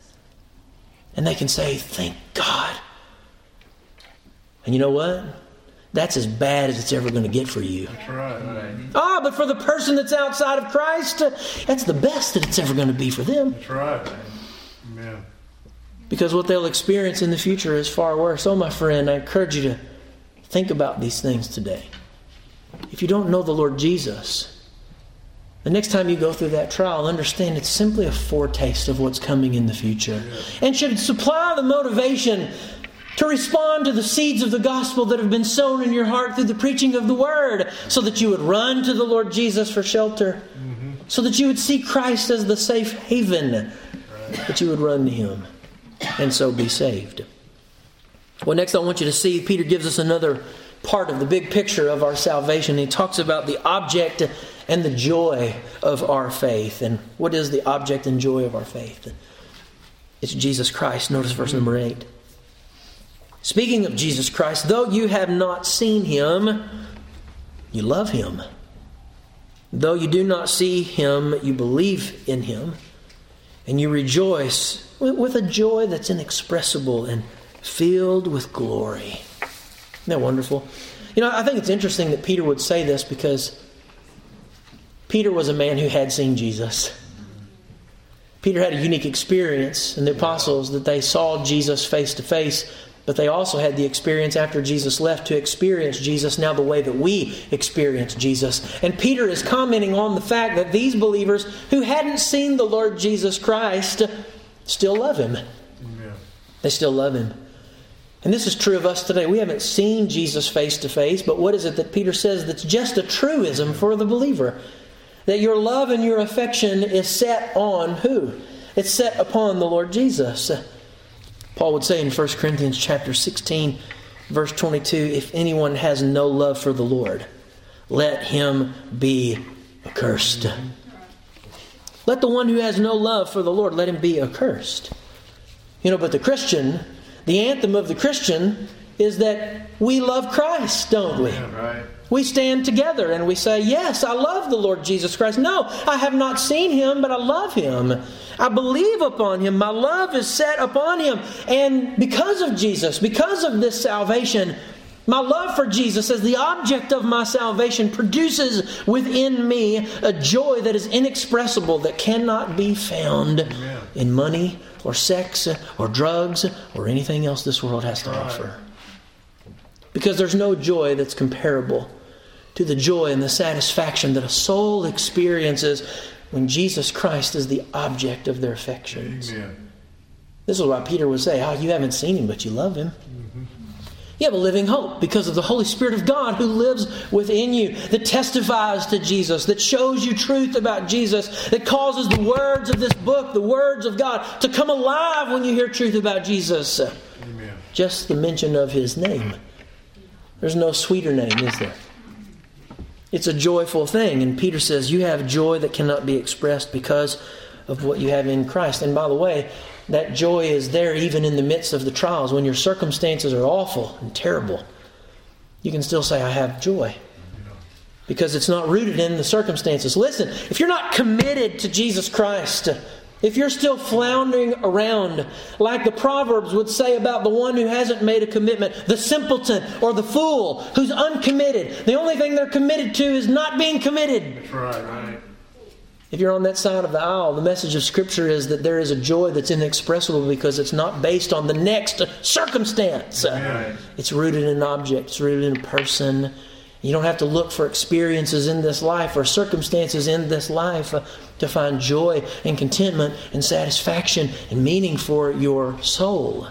And they can say, thank God. And you know what? That's as bad as it's ever going to get for you. That's right. But for the person that's outside of Christ, that's the best that it's ever going to be for them. That's right. Amen. Because what they'll experience in the future is far worse. Oh, my friend, I encourage you to think about these things today. If you don't know the Lord Jesus, the next time you go through that trial, understand it's simply a foretaste of what's coming in the future. And should supply the motivation to respond to the seeds of the gospel that have been sown in your heart through the preaching of the word, so that you would run to the Lord Jesus for shelter, so that you would see Christ as the safe haven, that you would run to him and so be saved. Well, next I want you to see Peter gives us another part of the big picture of our salvation. He talks about the object and the joy of our faith. And what is the object and joy of our faith? It's Jesus Christ. Notice verse number 8. Speaking of Jesus Christ, though you have not seen him, you love him. Though you do not see him, you believe in him. And you rejoice with a joy that's inexpressible and filled with glory. Isn't that wonderful? I think it's interesting that Peter would say this because Peter was a man who had seen Jesus. Peter had a unique experience in the apostles that they saw Jesus face to face, but they also had the experience after Jesus left to experience Jesus now the way that we experience Jesus. And Peter is commenting on the fact that these believers who hadn't seen the Lord Jesus Christ still love him. Amen. They still love him. And this is true of us today. We haven't seen Jesus face to face, but what is it that Peter says that's just a truism for the believer? That your love and your affection is set on who? It's set upon the Lord Jesus. Paul would say in 1 Corinthians chapter 16, verse 22, if anyone has no love for the Lord, let him be accursed. Let the one who has no love for the Lord, let him be accursed. But the Christian, the anthem of the Christian is that we love Christ, don't we? Yeah, right. We stand together and we say, yes, I love the Lord Jesus Christ. No, I have not seen him, but I love him. I believe upon him. My love is set upon him. And because of Jesus, because of this salvation, My love for Jesus as the object of my salvation produces within me a joy that is inexpressible, that cannot be found in money or sex or drugs or anything else this world has to offer. Because there's no joy that's comparable to the joy and the satisfaction that a soul experiences when Jesus Christ is the object of their affections. Amen. This is why Peter would say, you haven't seen Him, but you love Him. You have a living hope because of the Holy Spirit of God who lives within you, that testifies to Jesus, that shows you truth about Jesus, that causes the words of this book, the words of God, to come alive when you hear truth about Jesus. Amen. Just the mention of His name. There's no sweeter name, is there? It's a joyful thing. And Peter says, you have joy that cannot be expressed because of what you have in Christ. And by the way, that joy is there even in the midst of the trials. When your circumstances are awful and terrible, you can still say, I have joy. Because it's not rooted in the circumstances. Listen, if you're not committed to Jesus Christ, if you're still floundering around, like the Proverbs would say about the one who hasn't made a commitment, the simpleton or the fool who's uncommitted, the only thing they're committed to is not being committed. That's right. If you're on that side of the aisle, the message of Scripture is that there is a joy that's inexpressible because it's not based on the next circumstance. Amen. It's rooted in an object. It's rooted in a person. You don't have to look for experiences in this life or circumstances in this life to find joy and contentment and satisfaction and meaning for your soul.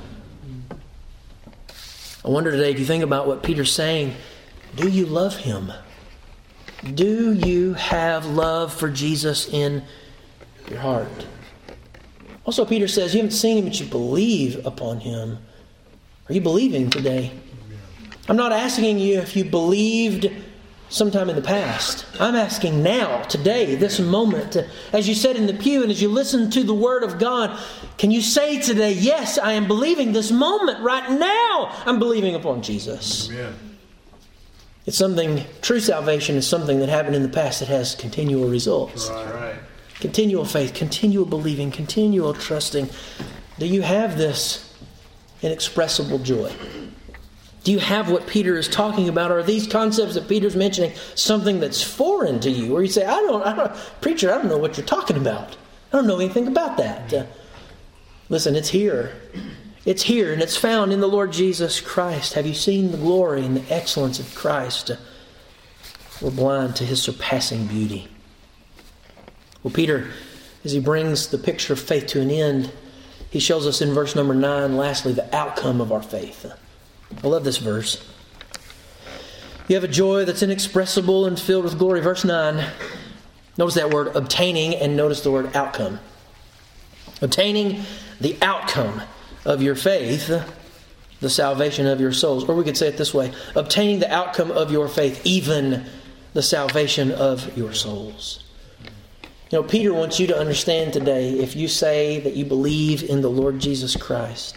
I wonder today, if you think about what Peter's saying, do you love Him? Do you have love for Jesus in your heart? Also, Peter says, you haven't seen Him, but you believe upon Him. Are you believing today? I'm not asking you if you believed sometime in the past. I'm asking now, today, this moment. As you said in the pew and as you listen to the Word of God, can you say today, yes, I am believing this moment, right now, I'm believing upon Jesus. Amen. It's something, true salvation is something that happened in the past that has continual results. Right. Continual faith, continual believing, continual trusting. Do you have this inexpressible joy? Do you have what Peter is talking about? Or are these concepts that Peter's mentioning something that's foreign to you? Or you say, preacher, I don't know what you're talking about. I don't know anything about that. Listen, it's here. It's here, and it's found in the Lord Jesus Christ. Have you seen the glory and the excellence of Christ? We're blind to His surpassing beauty. Well, Peter, as he brings the picture of faith to an end, he shows us in verse number 9, lastly, the outcome of our faith. I love this verse. You have a joy that's inexpressible and filled with glory. Verse 9, notice that word obtaining, and notice the word outcome. Obtaining the outcome of your faith, the salvation of your souls. Or we could say it this way, obtaining the outcome of your faith, even the salvation of your souls. You know, Peter wants you to understand today, if you say that you believe in the Lord Jesus Christ,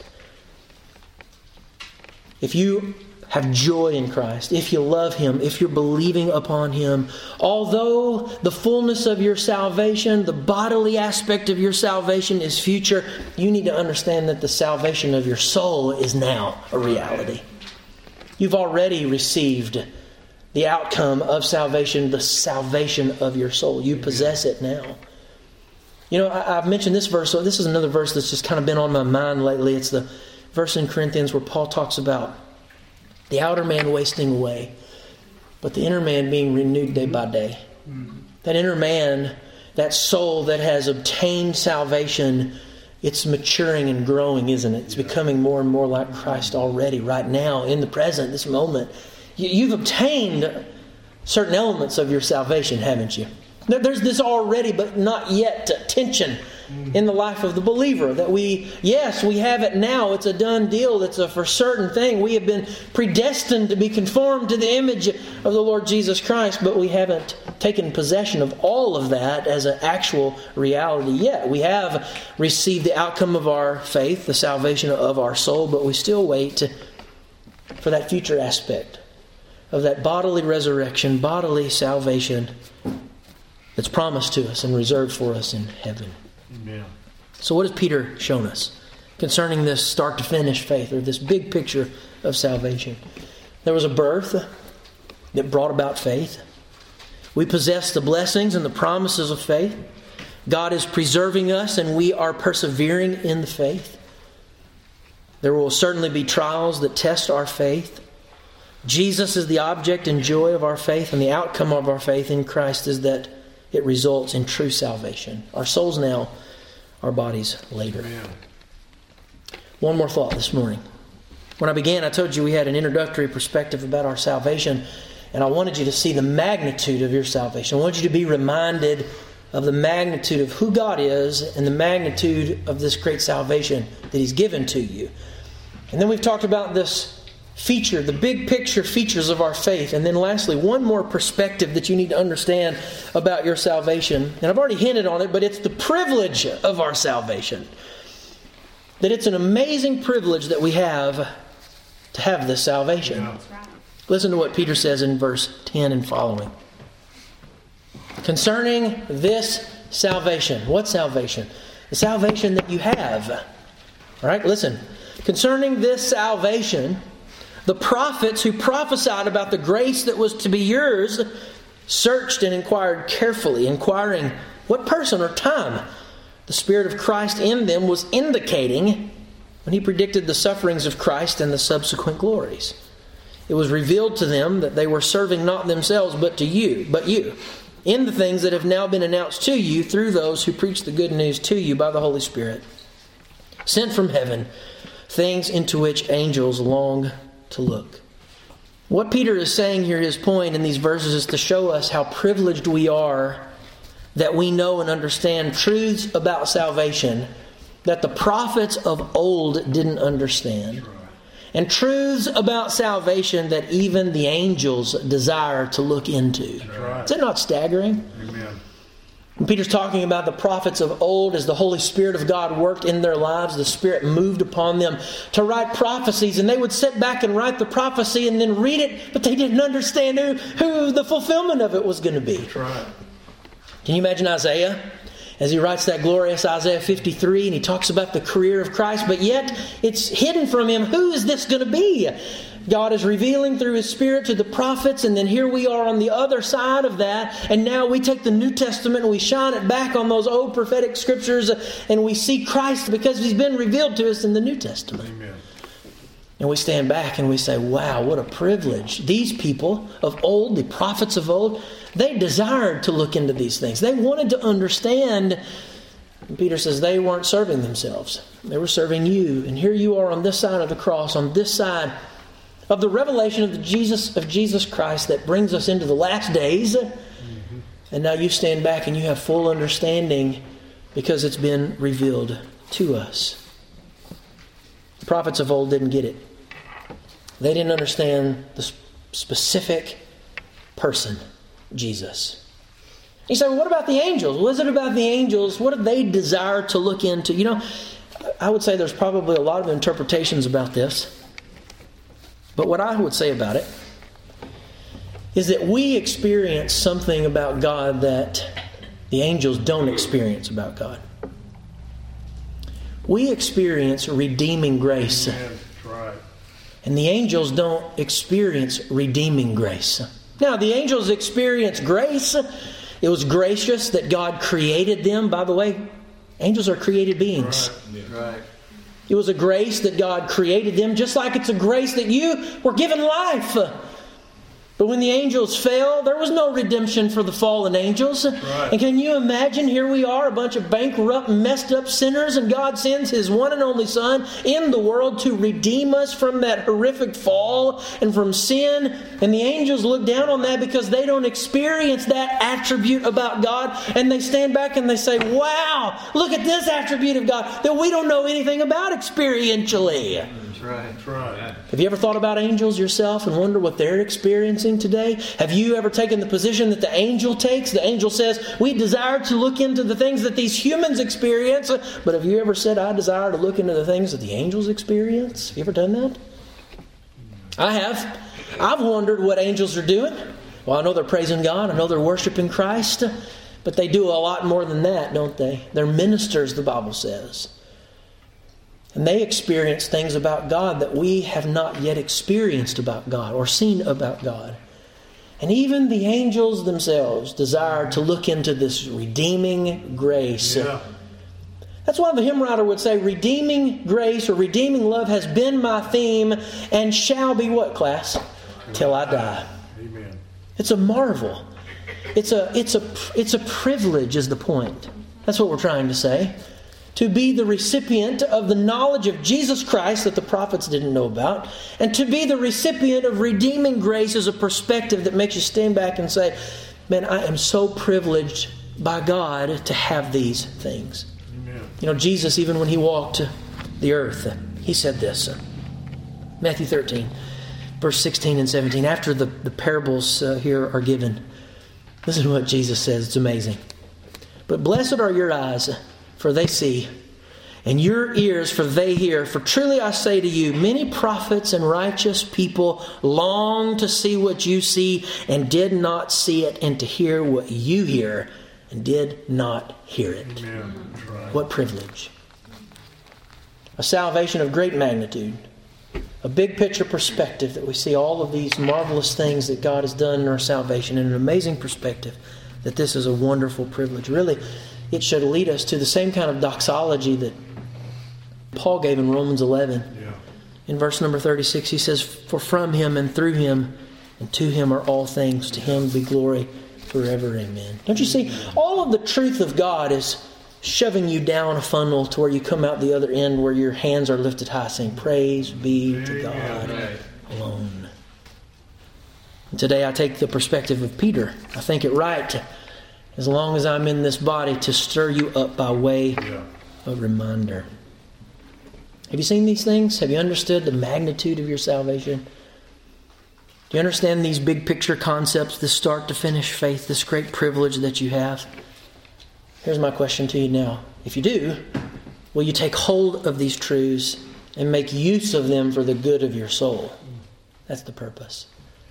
if you have joy in Christ, if you love Him, if you're believing upon Him, although the fullness of your salvation, the bodily aspect of your salvation is future, you need to understand that the salvation of your soul is now a reality. You've already received the outcome of salvation, the salvation of your soul. You possess it now. You know, I've mentioned this verse, so this is another verse that's just kind of been on my mind lately. It's the verse in Corinthians where Paul talks about the outer man wasting away, but the inner man being renewed day by day. That inner man, that soul that has obtained salvation, it's maturing and growing, isn't it? It's becoming more and more like Christ already, right now, in the present, this moment. You've obtained certain elements of your salvation, haven't you? There's this already, but not yet tension in the life of the believer. That we have it now. It's a done deal. It's a for certain thing. We have been predestined to be conformed to the image of the Lord Jesus Christ, but we haven't taken possession of all of that as an actual reality yet. We have received the outcome of our faith, the salvation of our soul, but we still wait for that future aspect of that bodily resurrection, bodily salvation that's promised to us and reserved for us in heaven. Amen. So what has Peter shown us concerning this start to finish faith, or this big picture of salvation? There was a birth that brought about faith. We possess the blessings and the promises of faith. God is preserving us and we are persevering in the faith. There will certainly be trials that test our faith. Jesus is the object and joy of our faith, and the outcome of our faith in Christ is that it results in true salvation. Our souls now, our bodies later. Amen. One more thought this morning. When I began, I told you we had an introductory perspective about our salvation, and I wanted you to see the magnitude of your salvation. I wanted you to be reminded of the magnitude of who God is and the magnitude of this great salvation that He's given to you. And then we've talked about this feature, the big picture features of our faith. And then lastly, one more perspective that you need to understand about your salvation. And I've already hinted on it, but it's the privilege of our salvation. That it's an amazing privilege that we have to have this salvation. Yeah. Listen to what Peter says in verse 10 and following. Concerning this salvation. What salvation? The salvation that you have. All right, listen. Concerning this salvation, the prophets who prophesied about the grace that was to be yours searched and inquired carefully, inquiring what person or time the Spirit of Christ in them was indicating when He predicted the sufferings of Christ and the subsequent glories. It was revealed to them that they were serving not themselves but you, in the things that have now been announced to you through those who preach the good news to you by the Holy Spirit, sent from heaven, things into which angels long to look. What Peter is saying here, his point in these verses, is to show us how privileged we are that we know and understand truths about salvation that the prophets of old didn't understand. And truths about salvation that even the angels desire to look into. Is that not staggering? Amen. When Peter's talking about the prophets of old, as the Holy Spirit of God worked in their lives, the Spirit moved upon them to write prophecies, and they would sit back and write the prophecy and then read it, but they didn't understand who the fulfillment of it was going to be. That's right. Can you imagine Isaiah as he writes that glorious Isaiah 53, and he talks about the career of Christ, but yet it's hidden from him. Who is this going to be? God is revealing through His Spirit to the prophets, and then here we are on the other side of that, and now we take the New Testament and we shine it back on those old prophetic scriptures, and we see Christ because He's been revealed to us in the New Testament. Amen. And we stand back and we say, wow, what a privilege. These people of old, the prophets of old, they desired to look into these things. They wanted to understand. And Peter says they weren't serving themselves. They were serving you. And here you are on this side of the cross, on this side of the revelation of Jesus Christ that brings us into the last days. Mm-hmm. And now you stand back and you have full understanding because it's been revealed to us. The prophets of old didn't get it. They didn't understand the specific person, Jesus. You say, well, what about the angels? What is it about the angels? What do they desire to look into? You know, I would say there's probably a lot of interpretations about this. But what I would say about it is that we experience something about God that the angels don't experience about God. We experience redeeming grace. Amen. That's right. And the angels don't experience redeeming grace. Now, the angels experience grace. It was gracious that God created them. By the way, angels are created beings. Right. It was a grace that God created them, just like it's a grace that you were given life. But when the angels fell, there was no redemption for the fallen angels. Right. And can you imagine, here we are, a bunch of bankrupt, messed up sinners, and God sends His one and only Son in the world to redeem us from that horrific fall and from sin. And the angels look down on that because they don't experience that attribute about God. And they stand back and they say, wow, look at this attribute of God that we don't know anything about experientially. That's right. That's right. Have you ever thought about angels yourself and wonder what they're experiencing today? Have you ever taken the position that the angel takes? The angel says, we desire to look into the things that these humans experience. But have you ever said, I desire to look into the things that the angels experience? Have you ever done that? I have. I've wondered what angels are doing. Well, I know they're praising God. I know they're worshiping Christ. But they do a lot more than that, don't they? They're ministers, the Bible says. And they experience things about God that we have not yet experienced about God or seen about God. And even the angels themselves desire to look into this redeeming grace. Yeah. That's why the hymn writer would say, redeeming grace or redeeming love has been my theme and shall be what, class? Till I die. Amen. It's a marvel. It's a privilege is the point. That's what we're trying to say. To be the recipient of the knowledge of Jesus Christ that the prophets didn't know about, and to be the recipient of redeeming grace is a perspective that makes you stand back and say, man, I am so privileged by God to have these things. Amen. You know, Jesus, even when He walked the earth, He said this. Matthew 13, verse 16 and 17. After the parables here are given, listen to what Jesus says. It's amazing. But blessed are your eyes, for they see, and your ears, for they hear. For truly I say to you, many prophets and righteous people long to see what you see and did not see it, and to hear what you hear and did not hear it. Amen. That's right. What privilege. A salvation of great magnitude. A big picture perspective that we see all of these marvelous things that God has done in our salvation, and an amazing perspective that this is a wonderful privilege. Really, it should lead us to the same kind of doxology that Paul gave in Romans 11. Yeah. In verse number 36, he says, for from Him and through Him and to Him are all things. To Him be glory forever. Amen. Don't you see? All of the truth of God is shoving you down a funnel to where you come out the other end where your hands are lifted high saying, praise be to God alone. And today I take the perspective of Peter. I think it right, as long as I'm in this body, to stir you up by way of reminder. Have you seen these things? Have you understood the magnitude of your salvation? Do you understand these big picture concepts, this start to finish faith, this great privilege that you have? Here's my question to you now. If you do, will you take hold of these truths and make use of them for the good of your soul? That's the purpose.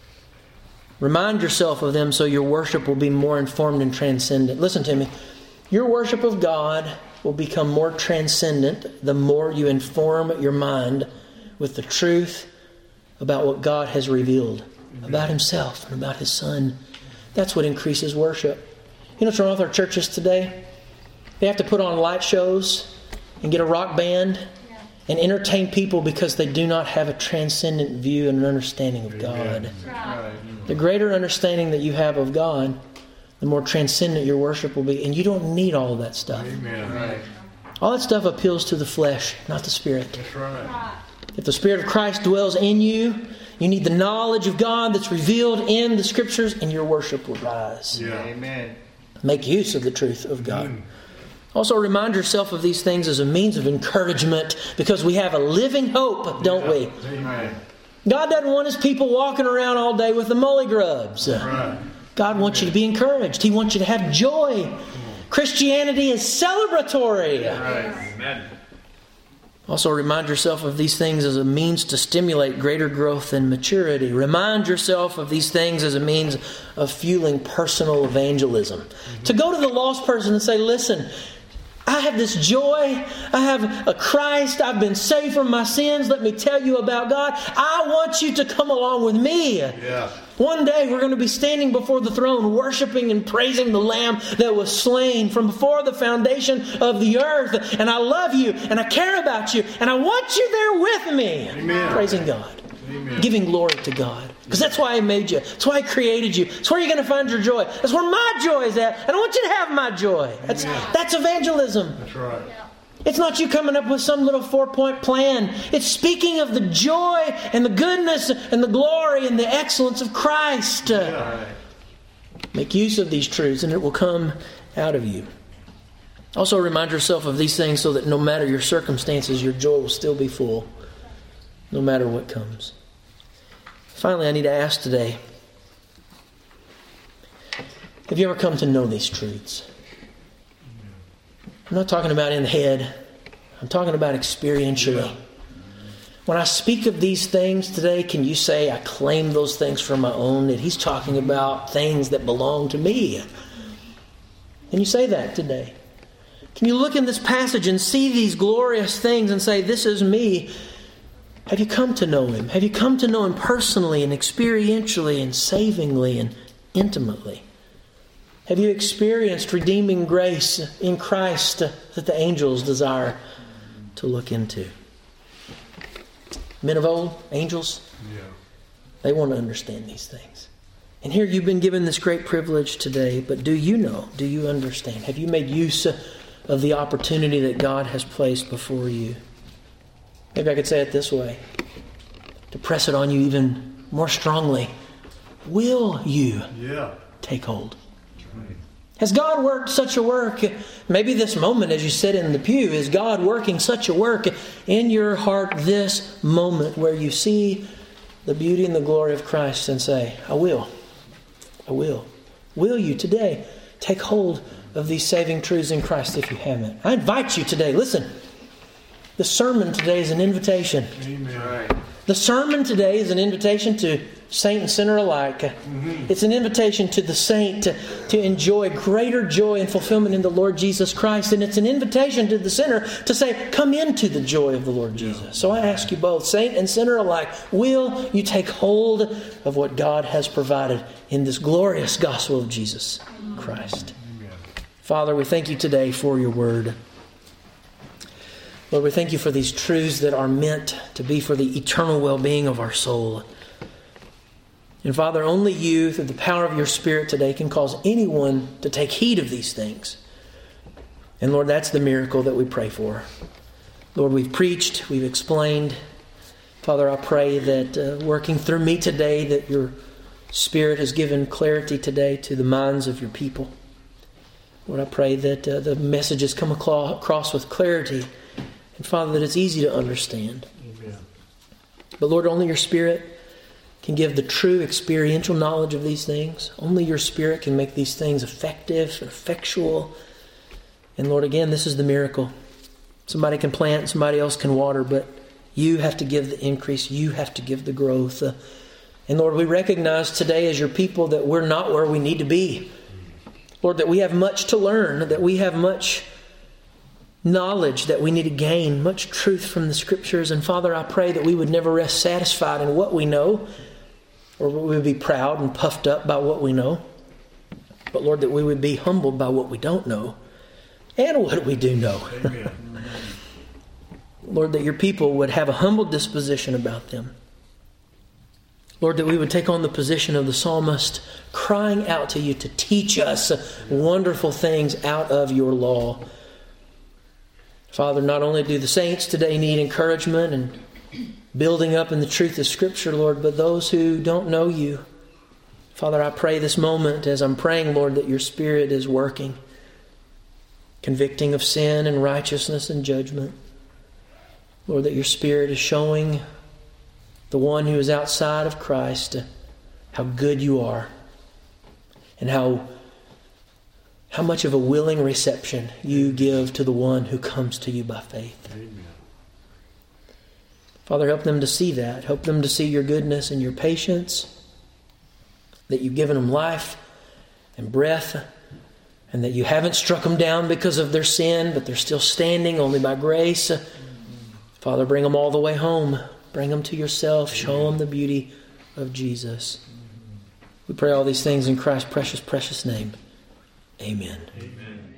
Remind yourself of them so your worship will be more informed and transcendent. Listen to me. Your worship of God will become more transcendent the more you inform your mind with the truth about what God has revealed about Himself and about His Son. That's what increases worship. You know what's wrong with our churches today? They have to put on light shows and get a rock band and entertain people because they do not have a transcendent view and an understanding of God. The greater understanding that you have of God, the more transcendent your worship will be. And you don't need all of that stuff. Amen. Right. All that stuff appeals to the flesh, not the Spirit. That's right. If the Spirit of Christ dwells in you, you need the knowledge of God that's revealed in the Scriptures, and your worship will rise. Yeah. Amen. Make use of the truth of God. Also, remind yourself of these things as a means of encouragement, because we have a living hope, don't we? Amen. God doesn't want His people walking around all day with the mully grubs. Right. God wants you to be encouraged. He wants you to have joy. Christianity is celebratory. Right. Amen. Also, remind yourself of these things as a means to stimulate greater growth and maturity. Remind yourself of these things as a means of fueling personal evangelism. To go to the lost person and say, listen, I have this joy. I have a Christ. I've been saved from my sins. Let me tell you about God. I want you to come along with me. Yeah. One day we're going to be standing before the throne, worshiping and praising the Lamb that was slain from before the foundation of the earth. And I love you, and I care about you, and I want you there with me. Amen. Praising God. Amen. Giving glory to God. Because that's why He made you. That's why He created you. That's where you're going to find your joy. That's where my joy is at. And I want you to have my joy. That's evangelism. That's right. It's not you coming up with some little 4-point plan. It's speaking of the joy and the goodness and the glory and the excellence of Christ. Yeah. Make use of these truths and it will come out of you. Also remind yourself of these things so that no matter your circumstances, your joy will still be full, no matter what comes. Finally, I need to ask today, have you ever come to know these truths? I'm not talking about in the head. I'm talking about experientially. Yeah. When I speak of these things today, can you say I claim those things for my own? That He's talking about things that belong to me. Can you say that today? Can you look in this passage and see these glorious things and say, this is me? Have you come to know Him? Have you come to know Him personally and experientially and savingly and intimately? Have you experienced redeeming grace in Christ that the angels desire to look into? Men of old, angels, they want to understand these things. And here you've been given this great privilege today, but do you know? Do you understand? Have you made use of the opportunity that God has placed before you? Maybe I could say it this way, to press it on you even more strongly. Will you take hold? Has God worked such a work? Maybe this moment as you sit in the pew, is God working such a work in your heart this moment where you see the beauty and the glory of Christ and say, I will. I will. Will you today take hold of these saving truths in Christ if you haven't? I invite you today, listen. The sermon today is an invitation. Amen. Right. The sermon today is an invitation to saint and sinner alike. Mm-hmm. It's an invitation to the saint to enjoy greater joy and fulfillment in the Lord Jesus Christ. And it's an invitation to the sinner to say, come into the joy of the Lord Jesus. So I ask you both, saint and sinner alike, will you take hold of what God has provided in this glorious gospel of Jesus Christ? Amen. Father, we thank you today for your word. Lord, we thank you for these truths that are meant to be for the eternal well-being of our soul. And Father, only you, through the power of your Spirit today, can cause anyone to take heed of these things. And Lord, that's the miracle that we pray for. Lord, we've preached, we've explained. Father, I pray that working through me today, that your Spirit has given clarity today to the minds of your people. Lord, I pray that the messages come across with clarity. And Father, that it's easy to understand. Amen. But Lord, only your Spirit can give the true experiential knowledge of these things. Only your Spirit can make these things effective and effectual. And Lord, again, this is the miracle. Somebody can plant, somebody else can water, but you have to give the increase. You have to give the growth. And Lord, we recognize today as your people that we're not where we need to be. Lord, that we have much to learn, that we have much knowledge that we need to gain, much truth from the Scriptures. And Father, I pray that we would never rest satisfied in what we know, or we would be proud and puffed up by what we know. But Lord, that we would be humbled by what we don't know and what we do know. Lord, that your people would have a humble disposition about them. Lord, that we would take on the position of the psalmist, crying out to you to teach us wonderful things out of your law. Father, not only do the saints today need encouragement and building up in the truth of Scripture, Lord, but those who don't know you. Father, I pray this moment as I'm praying, Lord, that your Spirit is working, convicting of sin and righteousness and judgment. Lord, that your Spirit is showing the one who is outside of Christ how good you are and how much of a willing reception you give to the one who comes to you by faith. Amen. Father, help them to see that. Help them to see your goodness and your patience, that you've given them life and breath, and that you haven't struck them down because of their sin, but they're still standing only by grace. Father, bring them all the way home. Bring them to yourself. Show them the beauty of Jesus. We pray all these things in Christ's precious, precious name. Amen. Amen.